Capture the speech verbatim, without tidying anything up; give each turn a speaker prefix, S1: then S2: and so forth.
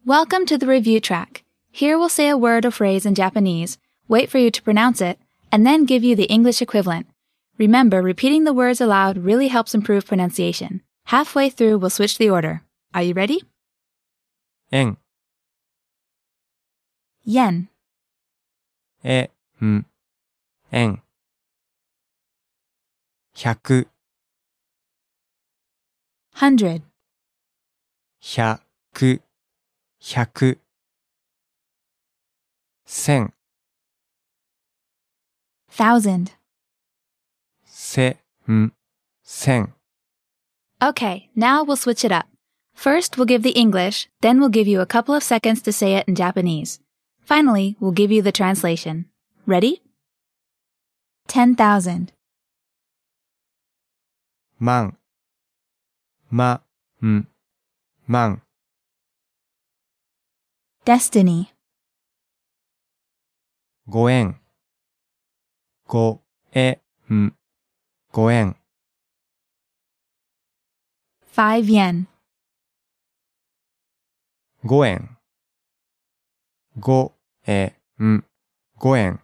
S1: Welcome to the review track. Here we'll say a word or phrase in Japanese, wait for you to pronounce it, and then give you the English equivalent. Remember, repeating the words aloud really helps improve pronunciation. Halfway through, we'll switch the order. Are you ready?
S2: 円
S1: Yen,
S2: えん円百
S1: hundred,
S2: 百百千
S1: thousand.
S2: 千千
S1: Okay, now we'll switch it up. First, we'll give the English, then we'll give you a couple of seconds to say it in Japanese. Finally, we'll give you the translation. Ready? ten thousand,
S2: 万まん万
S1: destiny,
S2: ご円ごえんご円
S1: five yen,
S2: ご円ごえんご円